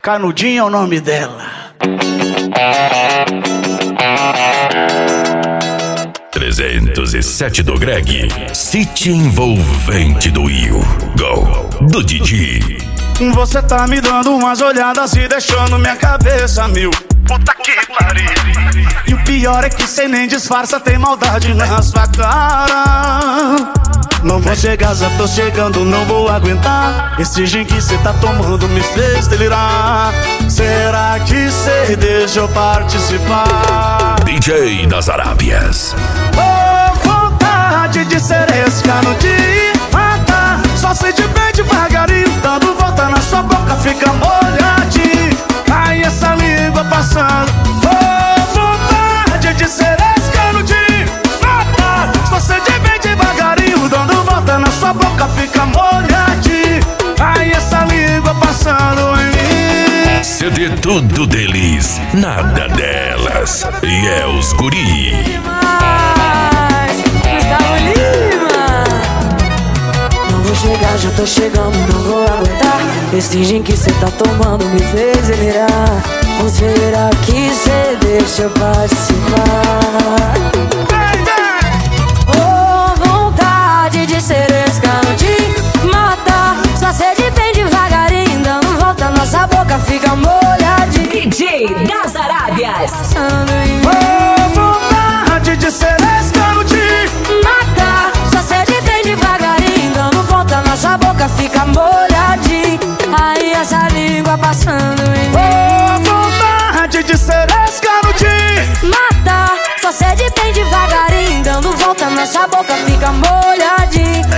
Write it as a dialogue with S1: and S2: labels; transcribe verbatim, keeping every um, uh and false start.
S1: Canudinho é o nome dela.
S2: trezentos e sete do Greg, City envolvente do Will, Go do Didi.
S1: Você tá me dando umas olhadas e deixando minha cabeça mil. Puta que pariu. E o pior é que cê nem disfarça, tem maldade na sua cara. Não vou chegar, já tô chegando, não vou aguentar. Esse gin que cê tá tomando me fez delirar. Será que cê deixa eu participar?
S2: D J das Arábias.
S1: Oh, vontade de ser esse canudinho. Mata, só sei de bem devagarinho, dando volta na sua boca, fica molhadinho. Aí essa língua passando. Oh, vontade de ser esse canudinho. Mata, só sei de bem devagarinho, dando volta na sua boca, fica molhadinho. Aí essa língua passando em mim.
S2: C D tudo deles, nada delas. E é os guri.
S3: Vou chegar, já tô chegando, não vou aguentar. Esse gin que cê tá tomando me fez delirar. Ou será que cê deixa eu participar? Oh, vontade de ser esse canudinho. Mata, só sede bem devagarinho, dando volta, nossa boca fica molhadinha.
S4: D J das Arábias.
S1: Oh, vontade de ser esse canudinho.
S3: Mata, só sede bem devagarinho, dando volta, nossa boca fica molhadinha. Aí essa língua passando em mim.
S1: Oh, vontade de ser esse canudinho.
S3: Mata, só sede bem devagarinho, dando volta, nossa boca fica molhadinha.